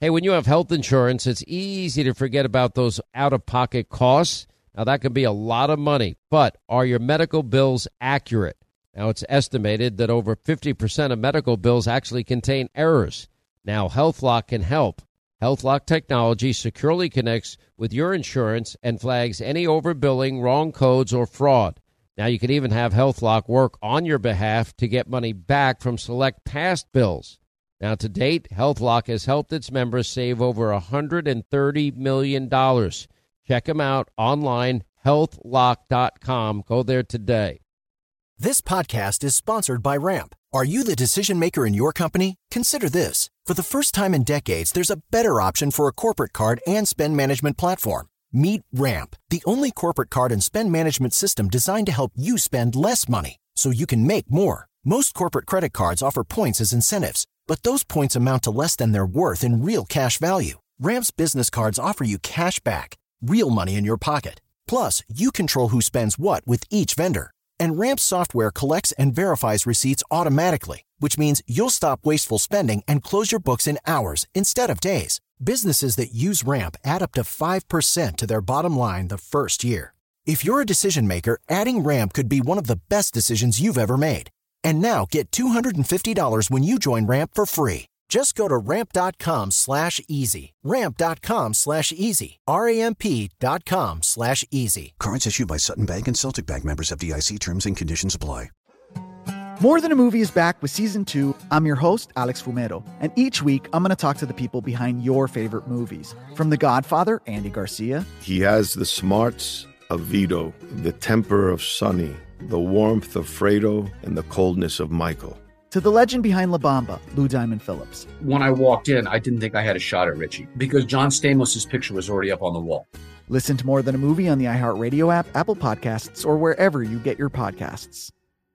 Hey, when you have health insurance, it's easy to forget about those out-of-pocket costs. Now, that can be a lot of money, but are your medical bills accurate? Now, it's estimated that over 50% of medical bills actually contain errors. Now, HealthLock can help. HealthLock technology securely connects with your insurance and flags any overbilling, wrong codes, or fraud. Now, you can even have HealthLock work on your behalf to get money back from select past bills. Now, to date, HealthLock has helped its members save over $130 million. Check them out online, healthlock.com. Go there today. This podcast is sponsored by Ramp. Are you the decision maker in your company? Consider this. For the first time in decades, there's a better option for a corporate card and spend management platform. Meet Ramp, the only corporate card and spend management system designed to help you spend less money so you can make more. Most corporate credit cards offer points as incentives, but those points amount to less than their worth in real cash value. Ramp's business cards offer you cash back, real money in your pocket. Plus, you control who spends what with each vendor. And Ramp software collects and verifies receipts automatically, which means you'll stop wasteful spending and close your books in hours instead of days. Businesses that use Ramp add up to 5% to their bottom line the first year. If you're a decision maker, adding Ramp could be one of the best decisions you've ever made. And now get $250 when you join Ramp for free. Just go to ramp.com/easy. Ramp.com/easy. RAMP.com/easy. Cards issued by Sutton Bank and Celtic Bank, members of FDIC. Terms and conditions apply. More Than a Movie is back with Season 2. I'm your host, Alex Fumero. And each week, I'm going to talk to the people behind your favorite movies. From The Godfather, Andy Garcia. He has the smarts of Vito, the temper of Sonny, the warmth of Fredo, and the coldness of Michael. To the legend behind La Bamba, Lou Diamond Phillips. When I walked in, I didn't think I had a shot at Richie because John Stamos' picture was already up on the wall. Listen to More Than a Movie on the iHeartRadio app, Apple Podcasts, or wherever you get your podcasts.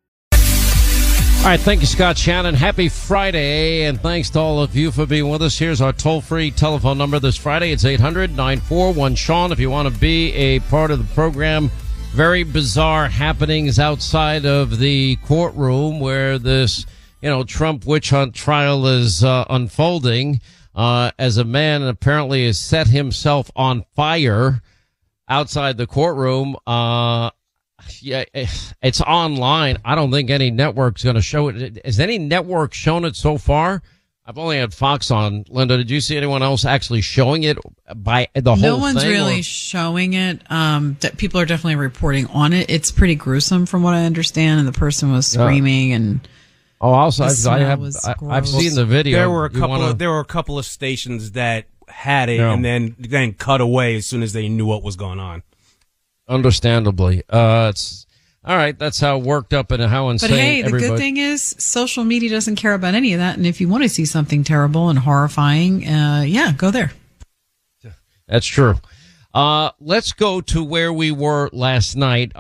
All right, thank you, Scott Shannon. Happy Friday, and thanks to all of you for being with us. Here's our toll-free telephone number this Friday. It's 800-941-SEAN if you want to be a part of the program. Very bizarre happenings outside of the courtroom where this Trump witch hunt trial is unfolding as a man apparently has set himself on fire outside the courtroom. Yeah, it's online. I don't think any network's going to show it. Has any network shown it so far? I've only had Fox on. Linda, did you see anyone else actually showing it by the whole thing? No one's really showing it. People are definitely reporting on it. It's pretty gruesome from what I understand, and the person was screaming and... Oh, also, I've seen the video. There were a couple of stations that had it and then cut away as soon as they knew what was going on. Understandably. It's all right. That's how worked up and how insane. But hey, the good thing is social media doesn't care about any of that. And if you want to see something terrible and horrifying, go there. That's true. Let's go to where we were last night.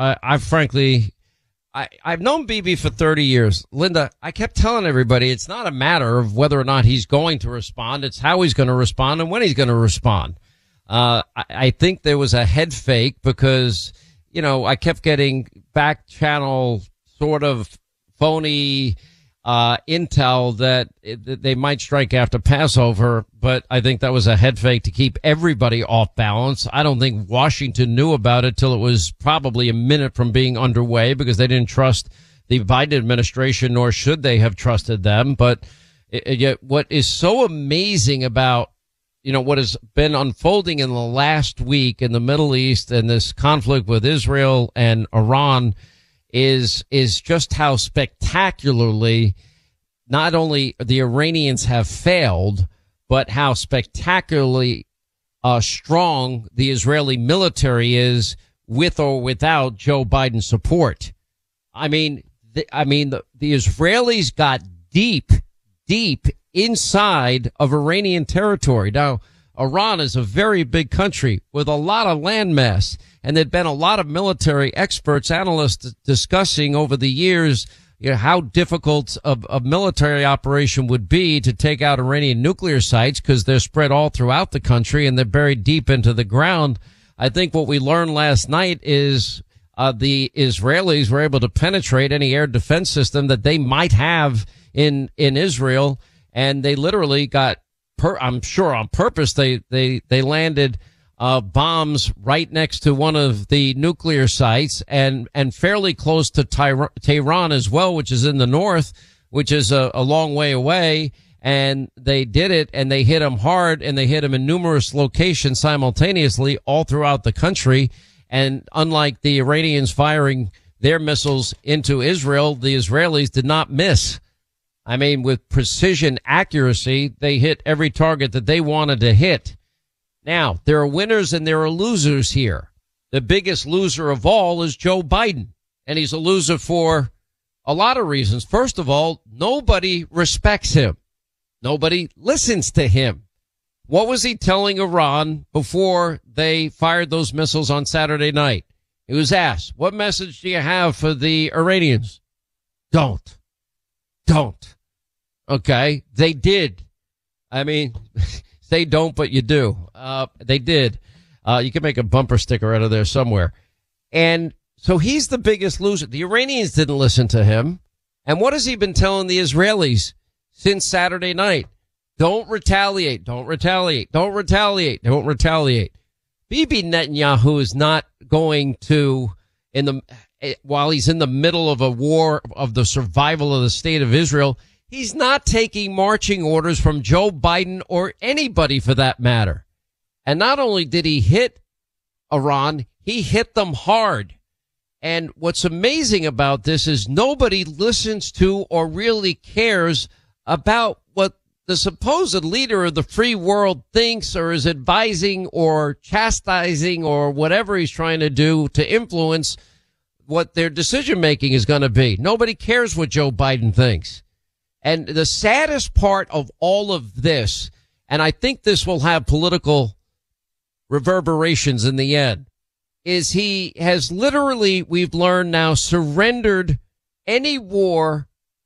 I've known BB for 30 years. Linda, I kept telling everybody it's not a matter of whether or not he's going to respond. It's how he's going to respond and when he's going to respond. I think there was a head fake because, I kept getting back channel sort of phony intel that they might strike after Passover, but I think that was a head fake to keep everybody off balance. I don't think Washington knew about it till it was probably a minute from being underway because they didn't trust the Biden administration, nor should they have trusted them. But yet what is so amazing about what has been unfolding in the last week in the Middle East and this conflict with Israel and Iran is just how spectacularly not only the Iranians have failed, but how spectacularly strong the Israeli military is with or without Joe Biden support. I mean, the Israelis got deep inside of Iranian territory. Now, Iran is a very big country with a lot of landmass, and there'd been a lot of military experts, analysts discussing over the years how difficult a military operation would be to take out Iranian nuclear sites because they're spread all throughout the country and they're buried deep into the ground. I think what we learned last night is the Israelis were able to penetrate any air defense system that they might have in Israel, and they literally got I'm sure on purpose, they landed bombs right next to one of the nuclear sites and fairly close to Tehran as well, which is in the north, which is a long way away. And they did it, and they hit them hard, and they hit them in numerous locations simultaneously all throughout the country. And unlike the Iranians firing their missiles into Israel, the Israelis did not miss. I mean, with precision accuracy, they hit every target that they wanted to hit. Now, there are winners and there are losers here. The biggest loser of all is Joe Biden, and he's a loser for a lot of reasons. First of all, nobody respects him. Nobody listens to him. What was he telling Iran before they fired those missiles on Saturday night? He was asked, what message do you have for the Iranians? Don't. Okay. They did. I mean, say don't, but you do. They did. You can make a bumper sticker out of there somewhere. And so he's the biggest loser. The Iranians didn't listen to him. And what has he been telling the Israelis since Saturday night? Don't retaliate. Don't retaliate. Don't retaliate. Don't retaliate. Bibi Netanyahu is not going to, while he's in the middle of a war of the survival of the state of Israel, he's not taking marching orders from Joe Biden or anybody for that matter. And not only did he hit Iran, he hit them hard. And what's amazing about this is nobody listens to or really cares about what the supposed leader of the free world thinks or is advising or chastising or whatever he's trying to do to influence what their decision making is going to be. Nobody cares what Joe Biden thinks. And the saddest part of all of this, and I think this will have political reverberations in the end, is he has literally, we've learned now, surrendered any war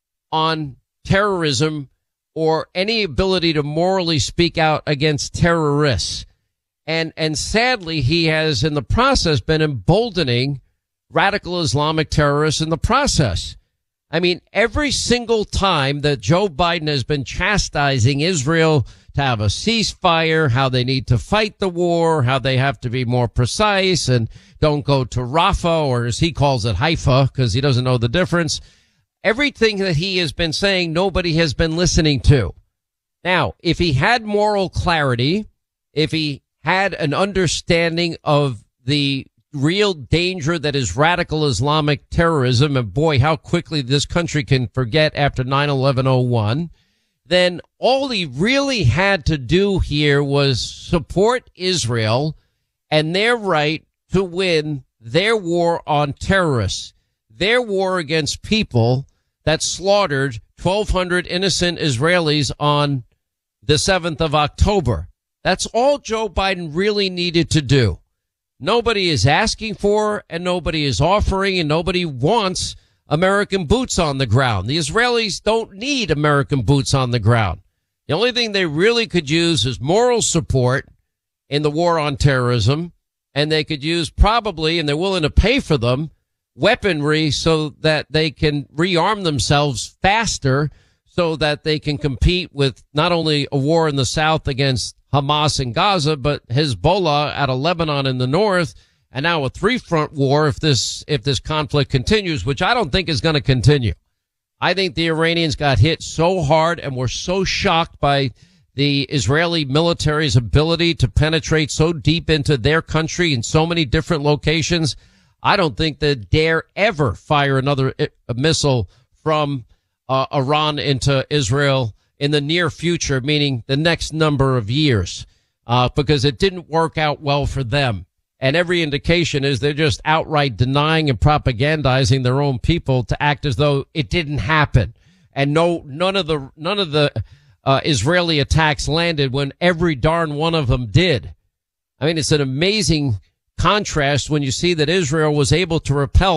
on terrorism or any ability to morally speak out against terrorists. And sadly, he has in the process been emboldening radical Islamic terrorists in the process. I mean, every single time that Joe Biden has been chastising Israel to have a ceasefire, how they need to fight the war, how they have to be more precise and don't go to Rafah, or as he calls it, Haifa, because he doesn't know the difference. Everything that he has been saying, nobody has been listening to. Now, if he had moral clarity, if he had an understanding of the real danger that is radical Islamic terrorism, and boy, how quickly this country can forget after 9/11/01, then all he really had to do here was support Israel and their right to win their war on terrorists, their war against people that slaughtered 1,200 innocent Israelis on the 7th of October. That's all Joe Biden really needed to do. Nobody is asking for, and nobody is offering, and nobody wants American boots on the ground. The Israelis don't need American boots on the ground. The only thing they really could use is moral support in the war on terrorism, and they could use probably, and they're willing to pay for them, weaponry so that they can rearm themselves faster so that they can compete with not only a war in the south against Hamas in Gaza, but Hezbollah out of Lebanon in the north, and now a three-front war if this conflict continues, which I don't think is going to continue. I think the Iranians got hit so hard and were so shocked by the Israeli military's ability to penetrate so deep into their country in so many different locations. I don't think they dare ever fire another missile from Iran into Israel in the near future, meaning the next number of years, because it didn't work out well for them. And every indication is they're just outright denying and propagandizing their own people to act as though it didn't happen. And none of the Israeli attacks landed when every darn one of them did. I mean, it's an amazing contrast when you see that Israel was able to repel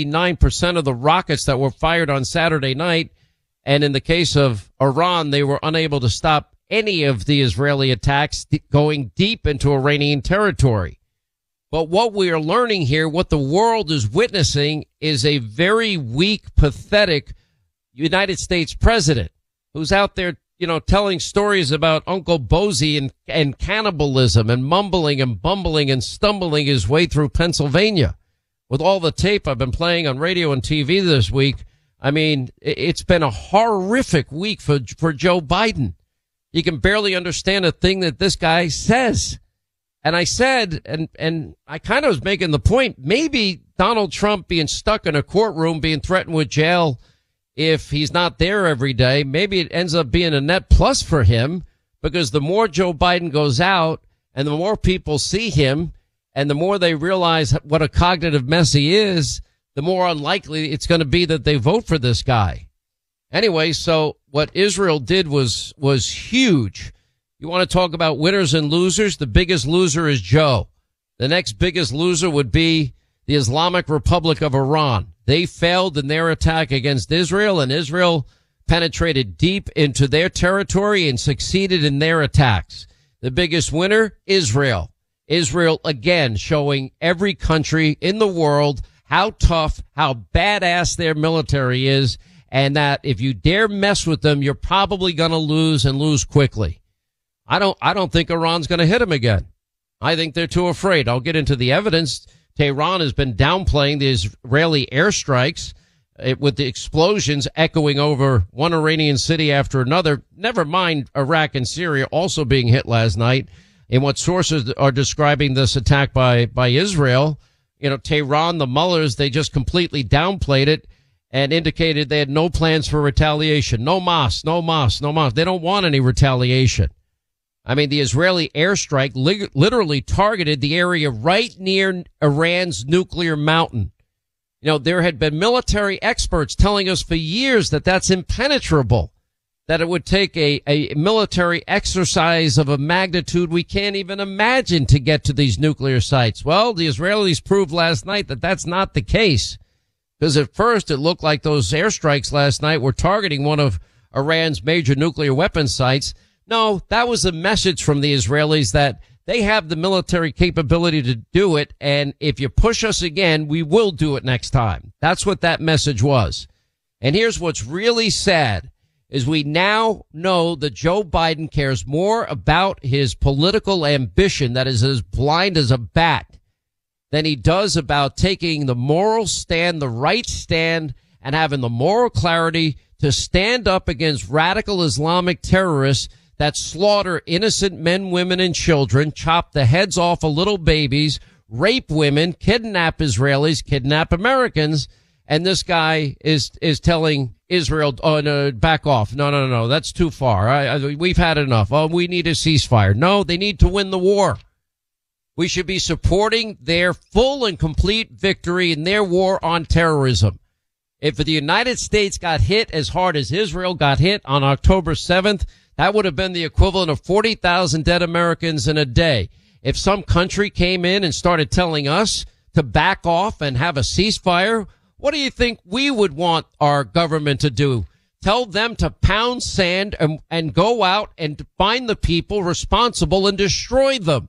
99% of the rockets that were fired on Saturday night. And in the case of Iran, they were unable to stop any of the Israeli attacks going deep into Iranian territory. But what we are learning here, what the world is witnessing, is a very weak, pathetic United States president who's out there, telling stories about Uncle Bozy and cannibalism and mumbling and bumbling and stumbling his way through Pennsylvania. With all the tape I've been playing on radio and TV this week, I mean, it's been a horrific week for Joe Biden. You can barely understand a thing that this guy says. And I said, and I kind of was making the point, maybe Donald Trump being stuck in a courtroom, being threatened with jail if he's not there every day, maybe it ends up being a net plus for him, because the more Joe Biden goes out and the more people see him and the more they realize what a cognitive mess he is, the more unlikely it's going to be that they vote for this guy. Anyway, so what Israel did was huge. You want to talk about winners and losers? The biggest loser is Joe. The next biggest loser would be the Islamic Republic of Iran. They failed in their attack against Israel, and Israel penetrated deep into their territory and succeeded in their attacks. The biggest winner, Israel. Israel, again, showing every country in the world how tough, how badass their military is, and that if you dare mess with them, you're probably going to lose and lose quickly. I don't think Iran's going to hit them again. I think they're too afraid. I'll get into the evidence. Tehran has been downplaying the Israeli airstrikes with the explosions echoing over one Iranian city after another. Never mind Iraq and Syria also being hit last night. In what sources are describing this attack by Israel, Tehran, the mullahs, they just completely downplayed it and indicated they had no plans for retaliation. No mas. They don't want any retaliation. I mean, the Israeli airstrike literally targeted the area right near Iran's nuclear mountain. There had been military experts telling us for years that that's impenetrable, that it would take a military exercise of a magnitude we can't even imagine to get to these nuclear sites. Well, the Israelis proved last night that that's not the case, because at first it looked like those airstrikes last night were targeting one of Iran's major nuclear weapons sites. No, that was a message from the Israelis that they have the military capability to do it, and if you push us again, we will do it next time. That's what that message was. And here's what's really sad, is we now know that Joe Biden cares more about his political ambition that is as blind as a bat than he does about taking the moral stand, the right stand, and having the moral clarity to stand up against radical Islamic terrorists that slaughter innocent men, women, and children, chop the heads off of little babies, rape women, kidnap Israelis, kidnap Americans. And this guy is telling Israel, no, back off. No, that's too far. We've had enough. Oh, we need a ceasefire. No, they need to win the war. We should be supporting their full and complete victory in their war on terrorism. If the United States got hit as hard as Israel got hit on October 7th, that would have been the equivalent of 40,000 dead Americans in a day. If some country came in and started telling us to back off and have a ceasefire, what do you think we would want our government to do? Tell them to pound sand and go out and find the people responsible and destroy them.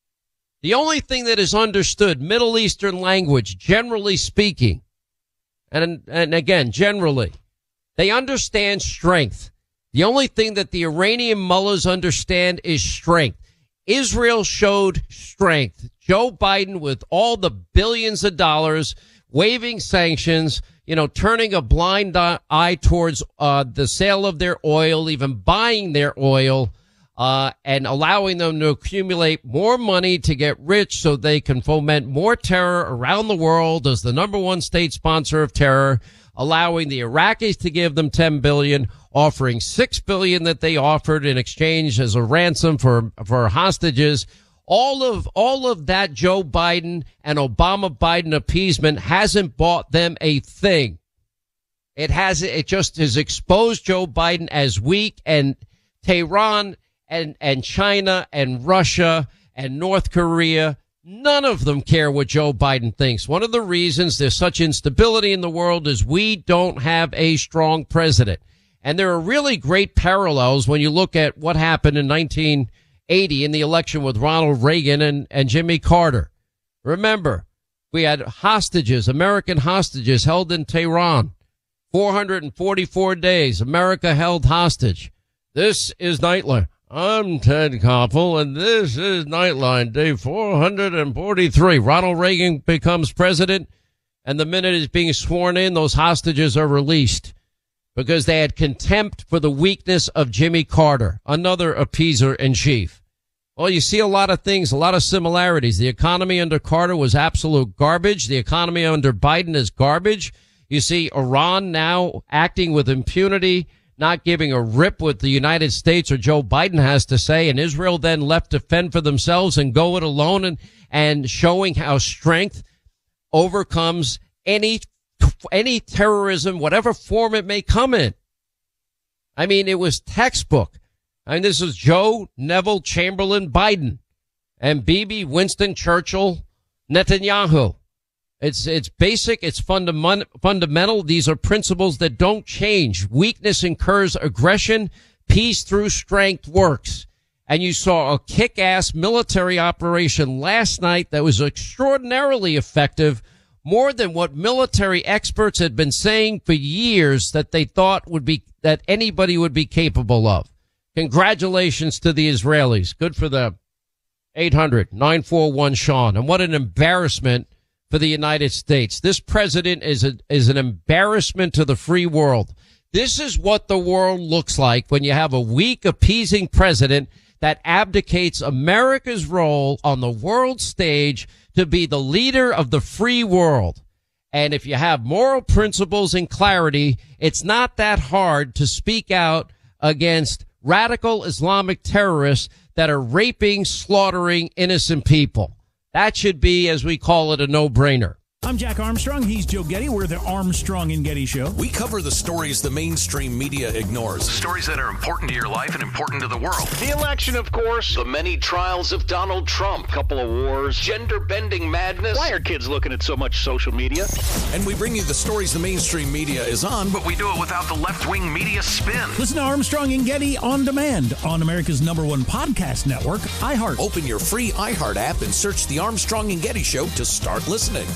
The only thing that is understood, Middle Eastern language, generally speaking, and again, generally, they understand strength. The only thing that the Iranian mullahs understand is strength. Israel showed strength. Joe Biden, with all the billions of dollars, waiving sanctions, turning a blind eye towards the sale of their oil, even buying their oil, and allowing them to accumulate more money to get rich so they can foment more terror around the world as the number one state sponsor of terror, allowing the Iraqis to give them $10 billion, offering $6 billion that they offered in exchange as a ransom for hostages. All of that Joe Biden and Obama Biden appeasement hasn't bought them a thing. It just has exposed Joe Biden as weak, and Tehran and China and Russia and North Korea, none of them care what Joe Biden thinks. One of the reasons there's such instability in the world is we don't have a strong president. And there are really great parallels when you look at what happened in 1980 in the election with Ronald Reagan and Jimmy Carter. Remember, we had hostages, American hostages held in Tehran. 444 days, America held hostage. This is Nightline. I'm Ted Koppel, and this is Nightline, day 443. Ronald Reagan becomes president, and the minute he's being sworn in, those hostages are released because they had contempt for the weakness of Jimmy Carter, another appeaser in chief. Well, you see a lot of things, a lot of similarities. The economy under Carter was absolute garbage. The economy under Biden is garbage. You see Iran now acting with impunity, not giving a rip what the United States or Joe Biden has to say, and Israel then left to fend for themselves and go it alone, and showing how strength overcomes any terrorism, whatever form it may come in. I mean, it was textbook. I mean, this is Joe, Neville, Chamberlain, Biden, and Bibi, Winston Churchill, Netanyahu. It's basic. It's fundamental. These are principles that don't change. Weakness incurs aggression. Peace through strength works. And you saw a kick-ass military operation last night that was extraordinarily effective, more than what military experts had been saying for years that they thought that anybody would be capable of. Congratulations to the Israelis. Good for them. 800-941-SEAN. And what an embarrassment for the United States. This president is an embarrassment to the free world. This is what the world looks like when you have a weak, appeasing president that abdicates America's role on the world stage to be the leader of the free world. And if you have moral principles and clarity, it's not that hard to speak out against radical Islamic terrorists that are raping, slaughtering innocent people. That should be, as we call it, a no-brainer. I'm Jack Armstrong. He's Joe Getty. We're the Armstrong and Getty Show. We cover the stories the mainstream media ignores. Stories that are important to your life and important to the world. The election, of course. The many trials of Donald Trump. Couple of wars. Gender-bending madness. Why are kids looking at so much social media? And we bring you the stories the mainstream media is on, but we do it without the left-wing media spin. Listen to Armstrong and Getty on demand on America's #1 podcast network, iHeart. Open your free iHeart app and search The Armstrong and Getty Show to start listening.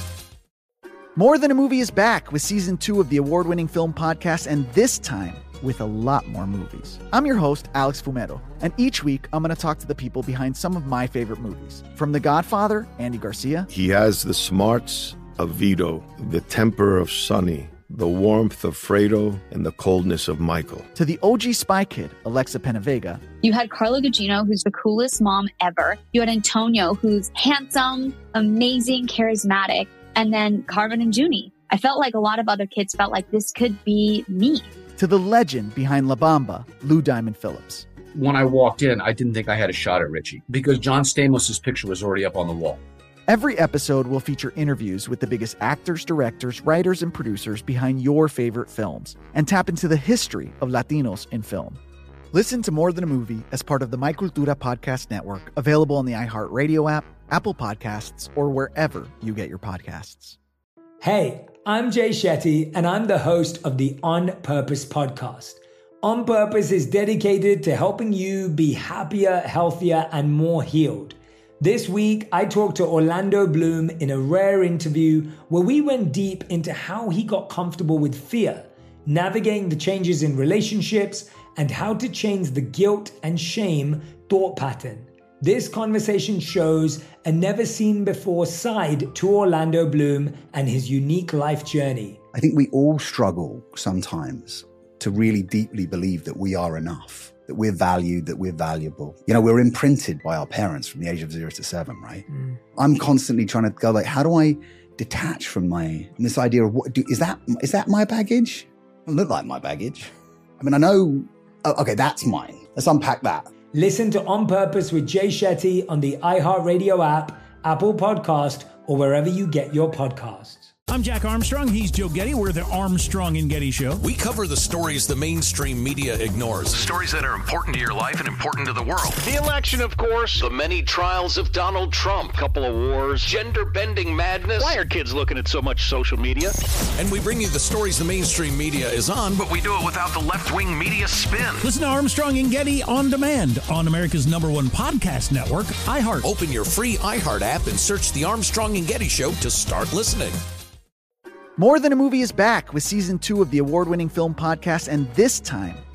More Than a Movie is back with season 2 of the award-winning film podcast, and this time with a lot more movies. I'm your host, Alex Fumero, and each week I'm going to talk to the people behind some of my favorite movies. From The Godfather, Andy Garcia. He has the smarts of Vito, the temper of Sonny, the warmth of Fredo, and the coldness of Michael. To the OG Spy Kid, Alexa Penavega. You had Carla Gugino, who's the coolest mom ever. You had Antonio, who's handsome, amazing, charismatic. And then Carmen and Junie. I felt like a lot of other kids felt like this could be me. To the legend behind La Bamba, Lou Diamond Phillips. When I walked in, I didn't think I had a shot at Richie because John Stamos' picture was already up on the wall. Every episode will feature interviews with the biggest actors, directors, writers, and producers behind your favorite films and tap into the history of Latinos in film. Listen to More Than a Movie as part of the My Cultura podcast network, available on the iHeartRadio app, Apple Podcasts, or wherever you get your podcasts. Hey, I'm Jay Shetty, and I'm the host of the On Purpose podcast. On Purpose is dedicated to helping you be happier, healthier, and more healed. This week, I talked to Orlando Bloom in a rare interview where we went deep into how he got comfortable with fear, navigating the changes in relationships, and how to change the guilt and shame thought pattern. This conversation shows a never-seen-before side to Orlando Bloom and his unique life journey. I think we all struggle sometimes to really deeply believe that we are enough, that we're valued, that we're valuable. You know, we're imprinted by our parents from the age of 0 to 7, right? I'm constantly trying to go like, how do I detach from this idea of is that my baggage? It doesn't look like my baggage. I mean, I know, okay, that's mine. Let's unpack that. Listen to On Purpose with Jay Shetty on the iHeartRadio app, Apple Podcast, or wherever you get your podcasts. I'm Jack Armstrong. He's Joe Getty. We're the Armstrong and Getty Show. We cover the stories the mainstream media ignores. Stories that are important to your life and important to the world. The election, of course. The many trials of Donald Trump. Couple of wars. Gender-bending madness. Why are kids looking at so much social media? And we bring you the stories the mainstream media is on, but we do it without the left-wing media spin. Listen to Armstrong and Getty on demand on America's #1 podcast network, iHeart. Open your free iHeart app and search The Armstrong and Getty Show to start listening. More Than a Movie is back with season 2 of the award-winning film podcast, and this time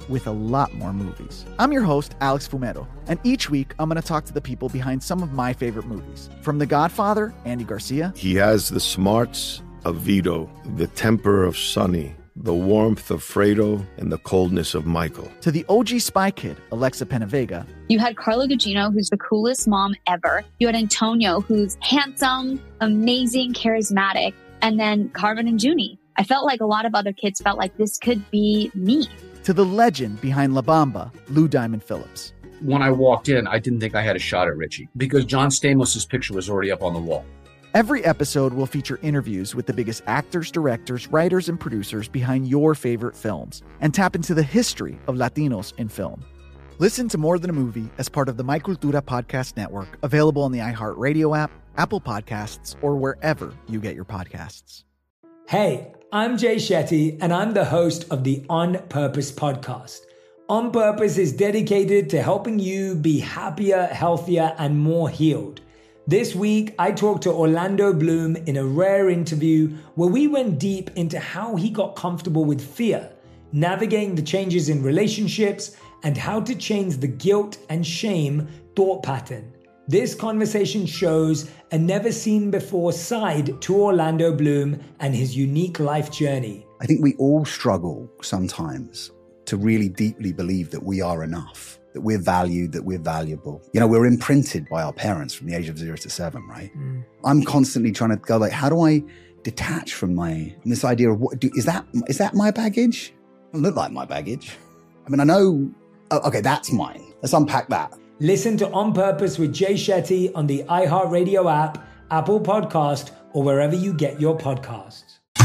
with a lot more movies. I'm your host, Alex Fumero, and each week I'm going to talk to the people behind some of my favorite movies. From The Godfather, Andy Garcia. He has the smarts of Vito, the temper of Sonny, the warmth of Fredo, and the coldness of Michael. To the OG Spy Kid, Alexa Penavega. You had Carla Gugino, who's the coolest mom ever. You had Antonio, who's handsome, amazing, charismatic. And then Carmen and Junie. I felt like a lot of other kids felt like this could be me. To the legend behind La Bamba, Lou Diamond Phillips. When I walked in, I didn't think I had a shot at Richie because John Stamos' picture was already up on the wall. Every episode will feature interviews with the biggest actors, directors, writers, and producers behind your favorite films and tap into the history of Latinos in film. Listen to More Than a Movie as part of the My Cultura Podcast Network, available on the iHeartRadio app, Apple Podcasts, or wherever you get your podcasts. Hey, I'm Jay Shetty, and I'm the host of the On Purpose podcast. On Purpose is dedicated to helping you be happier, healthier, and more healed. This week, I talked to Orlando Bloom in a rare interview where we went deep into how he got comfortable with fear, navigating the changes in relationships, and how to change the guilt and shame thought pattern. This conversation shows a never-seen-before side to Orlando Bloom and his unique life journey. I think we all struggle sometimes to really deeply believe that we are enough, that we're valued, that we're valuable. You know, we're imprinted by our parents from the age of 0 to 7, right? I'm constantly trying to go like, how do I detach from this idea of is that my baggage? It doesn't look like my baggage. I mean, I know, okay, that's mine. Let's unpack that. Listen to On Purpose with Jay Shetty on the iHeartRadio app, Apple Podcast, or wherever you get your podcasts.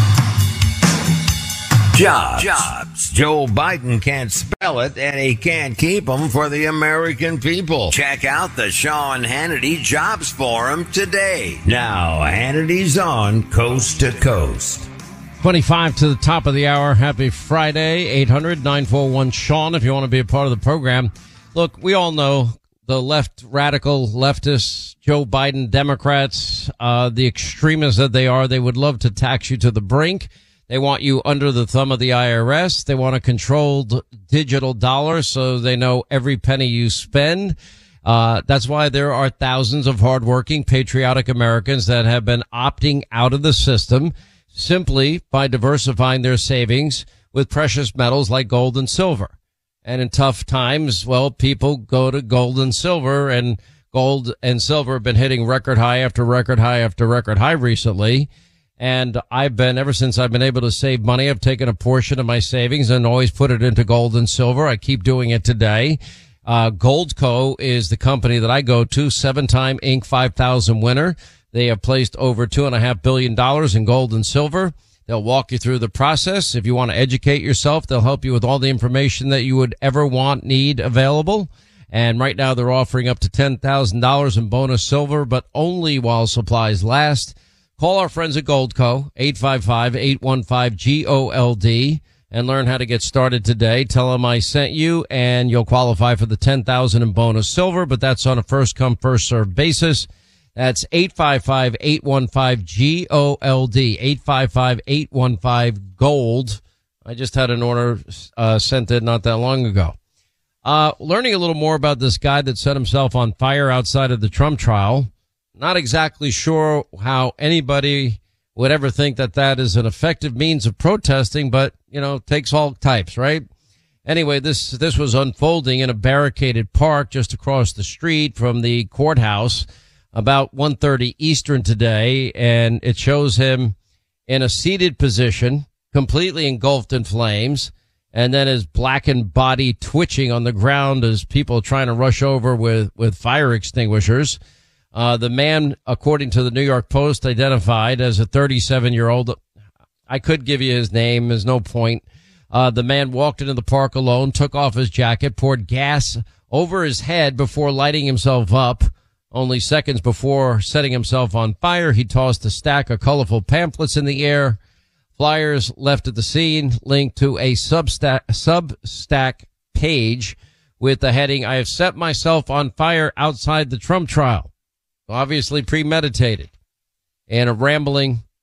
Jobs. Joe Biden can't spell it, and he can't keep them for the American people. Check out the Sean Hannity Jobs Forum today. Now, Hannity's on Coast to Coast. 25 to the top of the hour. Happy Friday. 800-941-SEAN if you want to be a part of the program. Look, we all know the radical leftists, Joe Biden, Democrats, the extremists that they are, they would love to tax you to the brink. They want you under the thumb of the IRS. They want a controlled digital dollar so they know every penny you spend. That's why there are thousands of hardworking, patriotic Americans that have been opting out of the system simply by diversifying their savings with precious metals like gold and silver. And in tough times, well, people go to gold and silver, and gold and silver have been hitting record high after record high after record high recently. And ever since I've been able to save money, I've taken a portion of my savings and always put it into gold and silver. I keep doing it today. Goldco is the company that I go to, 7-time Inc. 5000 winner. They have placed over $2.5 billion in gold and silver. They'll walk you through the process. If you want to educate yourself, they'll help you with all the information that you would ever need available. And right now they're offering up to $10,000 in bonus silver, but only while supplies last. Call our friends at Goldco, 855-815-GOLD, and learn how to get started today. Tell them I sent you, and you'll qualify for the $10,000 in bonus silver, but that's on a first-come, first-served basis. That's 855-815-GOLD, 855-815-GOLD. I just had an order sent in not that long ago. Learning a little more about this guy that set himself on fire outside of the Trump trial. Not exactly sure how anybody would ever think that that is an effective means of protesting, but, you know, takes all types, right? Anyway, this was unfolding in a barricaded park just across the street from the courthouse about 1:30 Eastern today, and it shows him in a seated position, completely engulfed in flames, and then his blackened body twitching on the ground as people trying to rush over with fire extinguishers. The man, according to the New York Post, identified as a 37-year-old. I could give you his name. There's no point. The man walked into the park alone, took off his jacket, poured gas over his head before lighting himself up. Only seconds before setting himself on fire, he tossed a stack of colorful pamphlets in the air. Flyers left at the scene linked to a Substack page with the heading, "I have set myself on fire outside the Trump trial." Obviously premeditated. And a rambling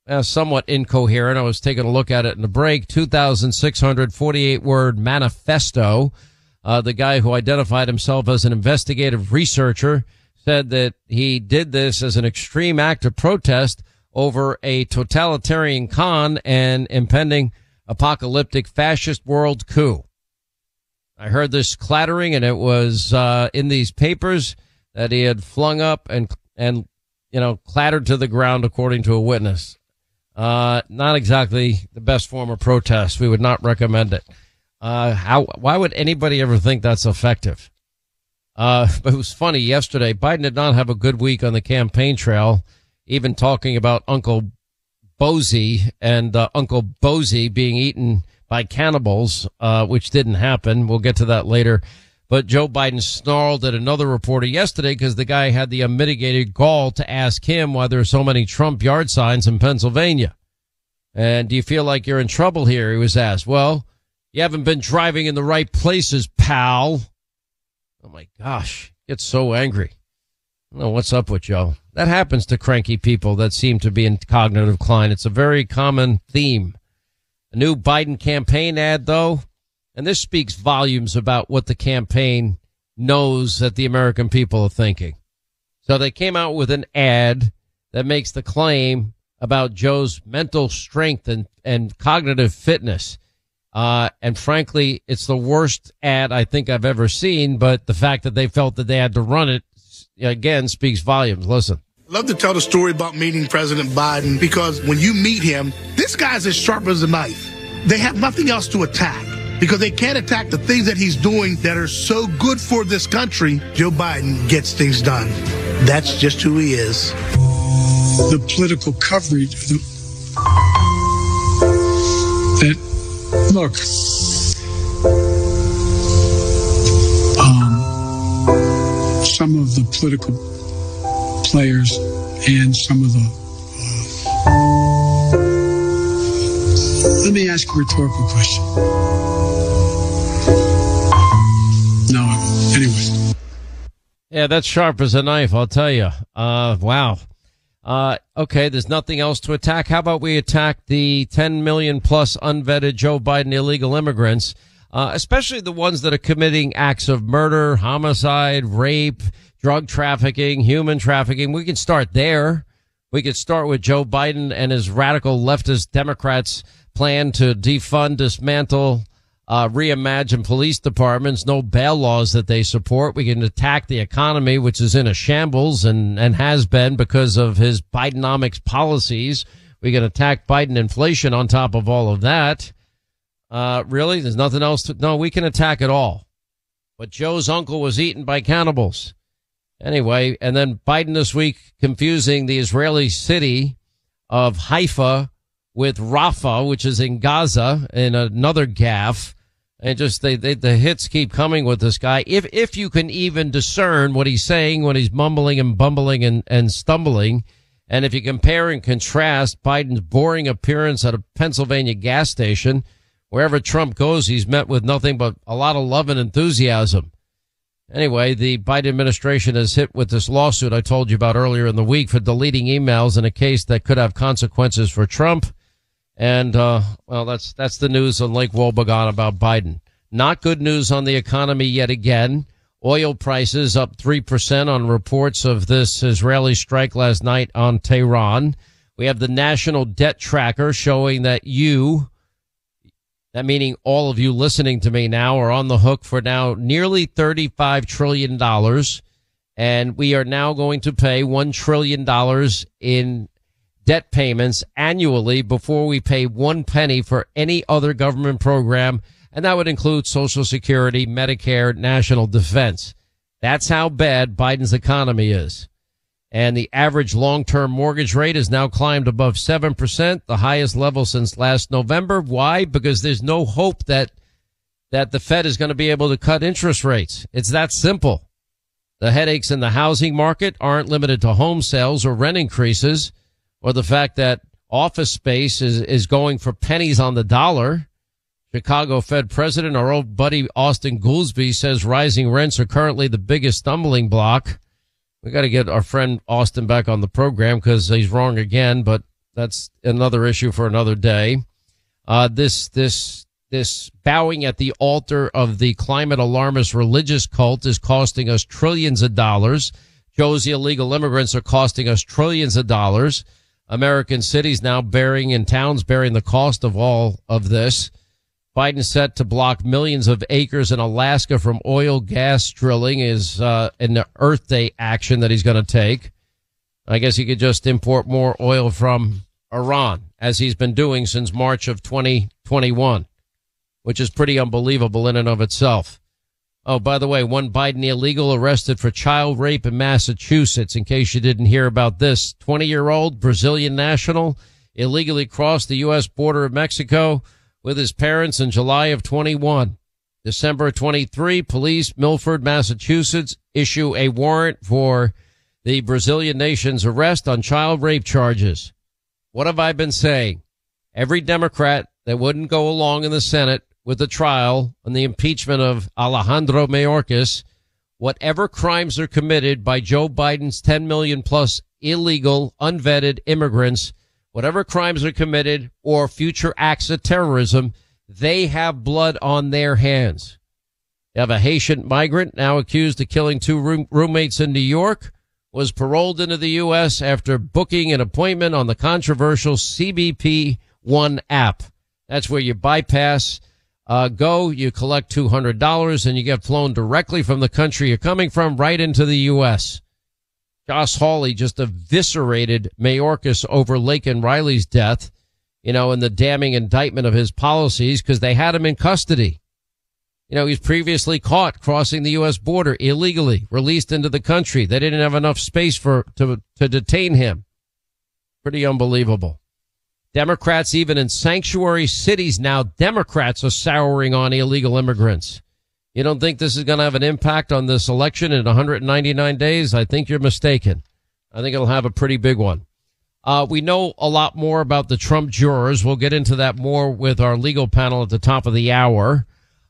somewhat incoherent. I was taking a look at it in the break. 2,648-word manifesto. The guy who identified himself as an investigative researcher said that he did this as an extreme act of protest over a totalitarian con and impending apocalyptic fascist world coup. I heard this clattering, and it was in these papers that he had flung up and clattered to the ground, according to a witness. Not exactly the best form of protest. We would not recommend it. Why would anybody ever think that's effective? But it was funny yesterday. Biden did not have a good week on the campaign trail, even talking about Uncle Bozy and Uncle Bozy being eaten by cannibals, which didn't happen. We'll get to that later. But Joe Biden snarled at another reporter yesterday because the guy had the unmitigated gall to ask him why there are so many Trump yard signs in Pennsylvania. And do you feel like you're in trouble here? He was asked. Well, you haven't been driving in the right places, pal. Oh, my gosh. Gets so angry. I don't know what's up with Joe. That happens to cranky people that seem to be in cognitive decline. It's a very common theme. A new Biden campaign ad, though, and this speaks volumes about what the campaign knows that the American people are thinking. So they came out with an ad that makes the claim about Joe's mental strength and cognitive fitness. And frankly, it's the worst ad I think I've ever seen, but the fact that they felt that they had to run it, again, speaks volumes. Listen. I love to tell the story about meeting President Biden because when you meet him, this guy's as sharp as a knife. They have nothing else to attack because they can't attack the things that he's doing that are so good for this country. Joe Biden gets things done. That's just who he is. The political coverage that, look, some of the political players and some of the let me ask a rhetorical question. No, I won't. Anyways. Yeah, that's sharp as a knife, I'll tell you. Wow. Okay, there's nothing else to attack. How about we attack the 10 million plus unvetted Joe Biden illegal immigrants, especially the ones that are committing acts of murder, homicide, rape, drug trafficking, human trafficking. We can start there. We could start with Joe Biden and his radical leftist Democrats' plan to defund, dismantle, reimagine police departments, no bail laws that they support. We can attack the economy, which is in a shambles and has been because of his Bidenomics policies. We can attack Biden inflation on top of all of that. Really? There's nothing else to, no, we can attack it all. But Joe's uncle was eaten by cannibals. Anyway, and then Biden this week confusing the Israeli city of Haifa with Rafah, which is in Gaza, in another gaffe. And just the hits keep coming with this guy. If you can even discern what he's saying when he's mumbling and bumbling and stumbling. And if you compare and contrast Biden's boring appearance at a Pennsylvania gas station, wherever Trump goes, he's met with nothing but a lot of love and enthusiasm. Anyway, the Biden administration is hit with this lawsuit I told you about earlier in the week for deleting emails in a case that could have consequences for Trump. And, well, that's the news on Lake Wobegon about Biden. Not good news on the economy yet again. Oil prices up 3% on reports of this Israeli strike last night on Tehran. We have the national debt tracker showing that that meaning all of you listening to me now, are on the hook for now nearly $35 trillion. And we are now going to pay $1 trillion in debt payments annually before we pay 1 penny for any other government program. And that would include Social Security, Medicare, national defense. That's how bad Biden's economy is. And the average long-term mortgage rate has now climbed above 7%, the highest level since last November. Why? Because there's no hope that the Fed is going to be able to cut interest rates. It's that simple. The headaches in the housing market aren't limited to home sales or rent increases, or the fact that office space is going for pennies on the dollar. Chicago Fed President, our old buddy Austin Goolsbee, says rising rents are currently the biggest stumbling block. We got to get our friend Austin back on the program because he's wrong again. But that's another issue for another day. This bowing at the altar of the climate alarmist religious cult is costing us trillions of dollars. Joe's illegal immigrants are costing us trillions of dollars. American cities now and towns bearing the cost of all of this. Biden set to block millions of acres in Alaska from oil gas drilling is in the Earth Day action that he's going to take. I guess he could just import more oil from Iran, as he's been doing since March of 2021, which is pretty unbelievable in and of itself. Oh, by the way, one Biden illegal arrested for child rape in Massachusetts. In case you didn't hear about this, 20-year-old Brazilian national illegally crossed the U.S. border of Mexico with his parents in July of 21. December 23, police, Milford, Massachusetts, issue a warrant for the Brazilian nation's arrest on child rape charges. What have I been saying? Every Democrat that wouldn't go along in the Senate with the trial on the impeachment of Alejandro Mayorkas, whatever crimes are committed by Joe Biden's 10 million plus illegal, unvetted immigrants, whatever crimes are committed or future acts of terrorism, they have blood on their hands. You have a Haitian migrant now accused of killing two roommates in New York, was paroled into the U.S. after booking an appointment on the controversial CBP One app. That's where you bypass you collect $200 and you get flown directly from the country you're coming from right into the U.S. Josh Hawley just eviscerated Mayorkas over Laken Riley's death, and the damning indictment of his policies because they had him in custody. He's previously caught crossing the U.S. border illegally, released into the country. They didn't have enough space to detain him. Pretty unbelievable. Democrats, even in sanctuary cities now, Democrats are souring on illegal immigrants. You don't think this is going to have an impact on this election in 199 days? I think you're mistaken. I think it'll have a pretty big one. We know a lot more about the Trump jurors. We'll get into that more with our legal panel at the top of the hour.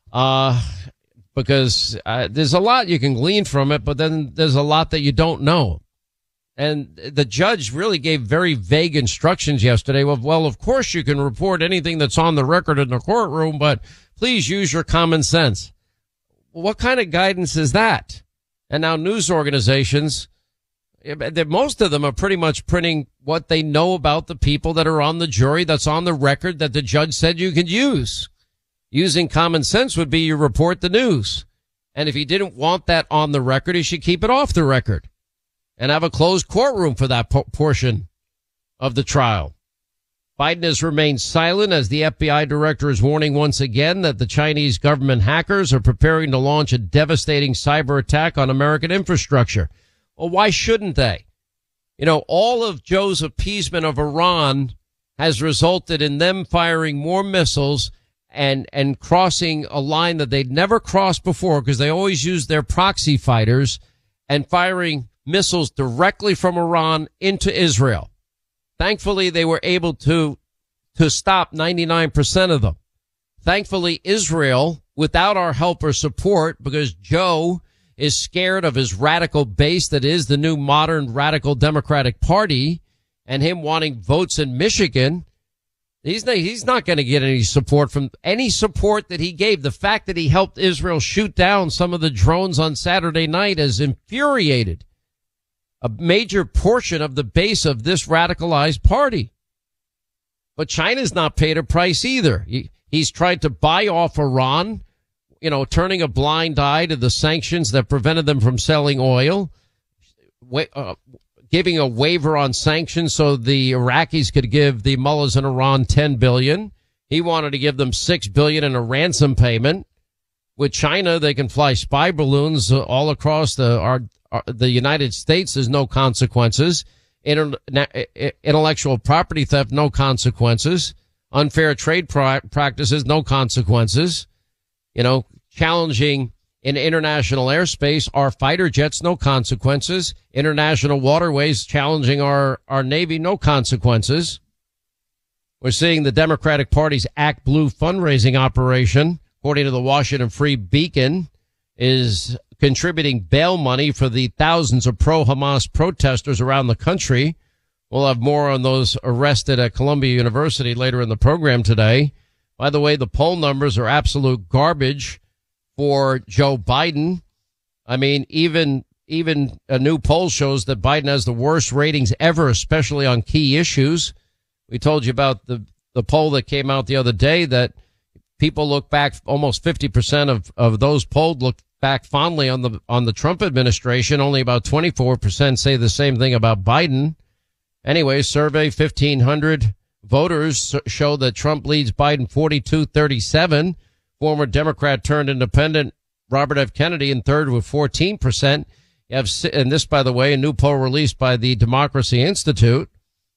Because there's a lot you can glean from it, but then there's a lot that you don't know. And the judge really gave very vague instructions yesterday. Well, of course you can report anything that's on the record in the courtroom, but please use your common sense. What kind of guidance is that? And now news organizations, most of them are pretty much printing what they know about the people that are on the jury that's on the record that the judge said you could use. Using common sense would be you report the news. And if he didn't want that on the record, he should keep it off the record and have a closed courtroom for that portion of the trial. Biden has remained silent as the FBI director is warning once again that the Chinese government hackers are preparing to launch a devastating cyber attack on American infrastructure. Well, why shouldn't they? All of Joe's appeasement of Iran has resulted in them firing more missiles and crossing a line that they'd never crossed before because they always use their proxy fighters and firing missiles directly from Iran into Israel. Thankfully, they were able to stop 99% of them. Thankfully, Israel, without our help or support, because Joe is scared of his radical base that is the new modern radical Democratic Party and him wanting votes in Michigan, he's not going to get any support from any support that he gave. The fact that he helped Israel shoot down some of the drones on Saturday night has infuriated a major portion of the base of this radicalized party. But China's not paid a price either. He's tried to buy off Iran, turning a blind eye to the sanctions that prevented them from selling oil, giving a waiver on sanctions so the Iraqis could give the mullahs in Iran $10 billion. He wanted to give them $6 billion in a ransom payment. With China, they can fly spy balloons all across the United States. There's no consequences. Intellectual property theft, no consequences. Unfair trade practices, no consequences. Challenging in international airspace, our fighter jets, no consequences. International waterways, challenging our Navy, no consequences. We're seeing the Democratic Party's Act Blue fundraising operation, according to the Washington Free Beacon, is contributing bail money for the thousands of pro-Hamas protesters around the country We'll have more on those arrested at Columbia University later in the program today. By the way, the poll numbers are absolute garbage for Joe Biden. I mean, even a new poll shows that Biden has the worst ratings ever, especially on key issues. We told you about the poll that came out the other day that people look back, almost 50% of those polled look back fondly on the Trump administration. Only about 24% say the same thing about Biden. Anyway, survey 1,500 voters show that Trump leads Biden 42-37. Former Democrat turned independent Robert F. Kennedy in third with 14%. You have, and this, by the way, a new poll released by the Democracy Institute.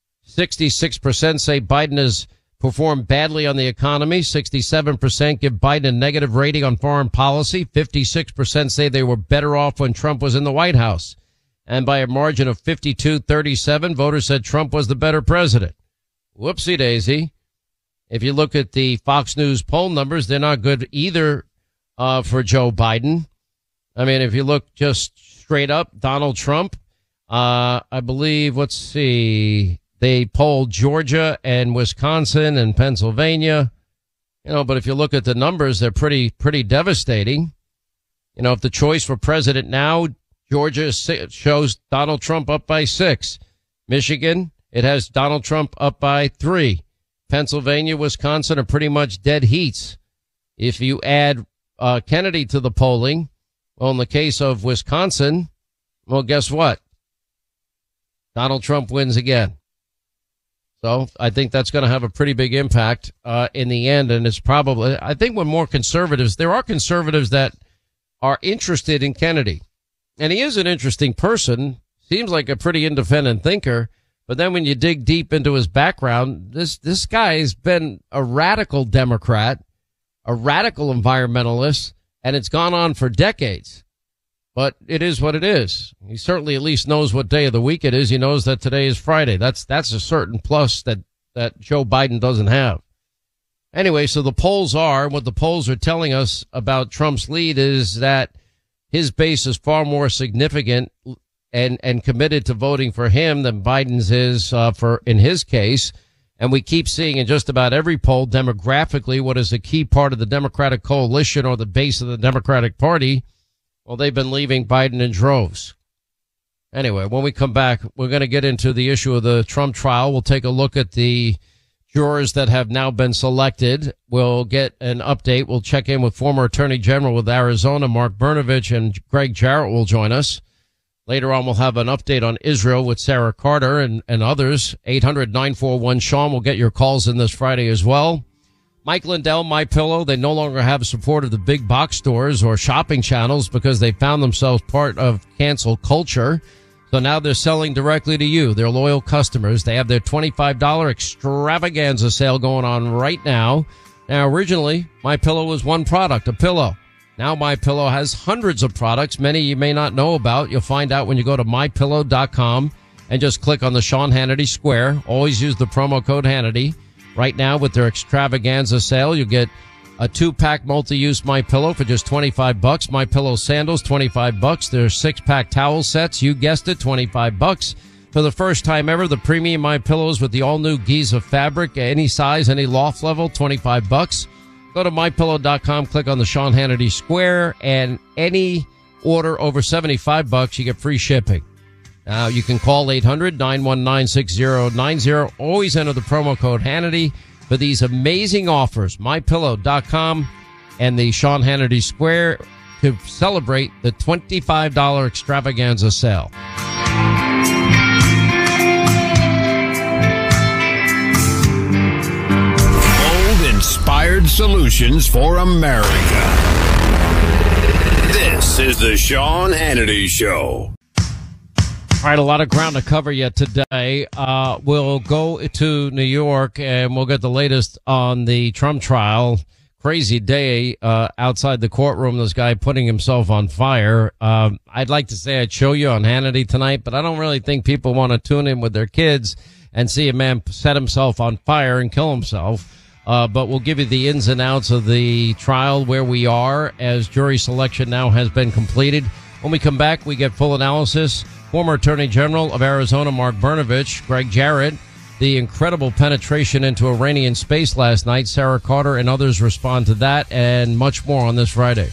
66% say Biden has performed badly on the economy. 67% give Biden a negative rating on foreign policy. 56% say they were better off when Trump was in the White House. And by a margin of 52-37, voters said Trump was the better president. Whoopsie daisy. If you look at the Fox News poll numbers, they're not good either for Joe Biden. I mean, if you look just straight up, Donald Trump, I believe, let's see, they polled Georgia and Wisconsin and Pennsylvania, but if you look at the numbers, they're pretty devastating. If the choice for president now, Georgia shows Donald Trump up by 6. Michigan, it has Donald Trump up by 3. Pennsylvania, Wisconsin are pretty much dead heats. If you add Kennedy to the polling, well, in the case of Wisconsin, well, guess what? Donald Trump wins again. So I think that's going to have a pretty big impact in the end. And it's probably, I think, when more conservatives, there are conservatives that are interested in Kennedy. And he is an interesting person, seems like a pretty independent thinker. But then when you dig deep into his background, this guy's been a radical Democrat, a radical environmentalist, and it's gone on for decades. But it is what it is. He certainly at least knows what day of the week it is. He knows that today is Friday. That's a certain plus that Joe Biden doesn't have. Anyway, so the polls are, what the polls are telling us about Trump's lead is that his base is far more significant and committed to voting for him than Biden's is in his case. And we keep seeing in just about every poll demographically what is a key part of the Democratic coalition or the base of the Democratic Party. Well, they've been leaving Biden in droves. Anyway, when we come back, we're going to get into the issue of the Trump trial. We'll take a look at the jurors that have now been selected. We'll get an update. We'll check in with former Attorney General with Arizona, Mark Brnovich, and Greg Jarrett will join us. Later on, we'll have an update on Israel with Sarah Carter and others. 800-941-SEAN. We'll get your calls in this Friday as well. Mike Lindell, MyPillow, they no longer have support of the big box stores or shopping channels because they found themselves part of cancel culture. So now they're selling directly to you, their loyal customers. They have their $25 extravaganza sale going on right now. Now, originally, MyPillow was one product, a pillow. Now MyPillow has hundreds of products, many you may not know about. You'll find out when you go to MyPillow.com and just click on the Sean Hannity square. Always use the promo code Hannity. Right now, with their extravaganza sale, you get a 2-pack multi-use MyPillow for just $25. MyPillow sandals, $25. Their 6-pack towel sets, you guessed it, $25. For the first time ever, the premium MyPillows with the all-new Giza fabric, any size, any loft level, $25. Go to MyPillow.com, click on the Sean Hannity square, and any order over $75, you get free shipping. Now, you can call 800-919-6090. Always enter the promo code Hannity for these amazing offers. MyPillow.com and the Sean Hannity Square to celebrate the $25 extravaganza sale. Bold, inspired solutions for America. This is the Sean Hannity Show. All right, a lot of ground to cover yet today. We'll go to New York and we'll get the latest on the Trump trial. Crazy day outside the courtroom. This guy putting himself on fire. I'd like to say I'd show you on Hannity tonight, but I don't really think people want to tune in with their kids and see a man set himself on fire and kill himself. But we'll give you the ins and outs of the trial, where we are as jury selection now has been completed. When we come back, we get full analysis former Attorney General of Arizona Mark Brnovich, Greg Jarrett, the incredible penetration into Iranian space last night. Sarah Carter and others respond to that and much more on this Friday.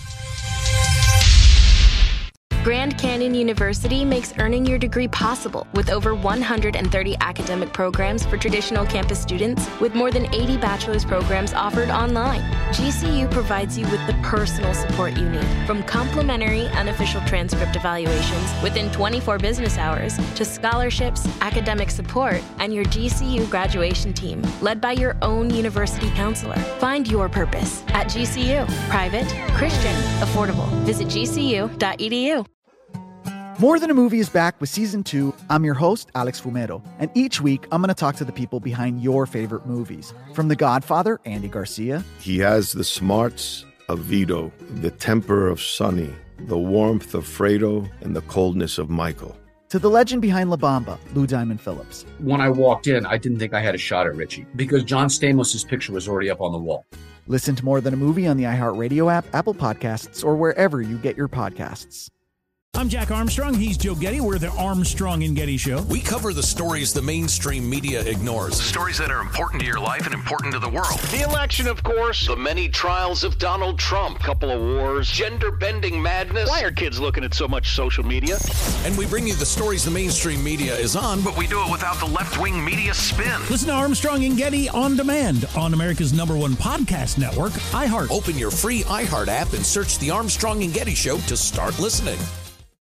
Grand Canyon University makes earning your degree possible with over 130 academic programs for traditional campus students, with more than 80 bachelor's programs offered online. GCU provides you with the personal support you need, from complimentary unofficial transcript evaluations within 24 business hours to scholarships, academic support, and your GCU graduation team, led by your own university counselor. Find your purpose at GCU. Private, Christian, affordable. Visit gcu.edu. More Than a Movie is back with Season 2. I'm your host, Alex Fumero, and each week I'm going to talk to the people behind your favorite movies. From The Godfather, Andy Garcia. He has the smarts of Vito, the temper of Sonny, the warmth of Fredo, and the coldness of Michael. To the legend behind La Bamba, Lou Diamond Phillips. When I walked in, I didn't think I had a shot at Richie because John Stamos' picture was already up on the wall. Listen to More Than a Movie on the iHeartRadio app, Apple Podcasts, or wherever you get your podcasts. I'm Jack Armstrong. He's Joe Getty. We're the Armstrong and Getty Show. We cover the stories the mainstream media ignores. Stories that are important to your life and important to the world. The election, of course. The many trials of Donald Trump. Couple of wars. Gender-bending madness. Why are kids looking at so much social media? And we bring you the stories the mainstream media is on, but we do it without the left-wing media spin. Listen to Armstrong and Getty on demand on America's #1 podcast network, iHeart. Open your free iHeart app and search The Armstrong and Getty Show to start listening.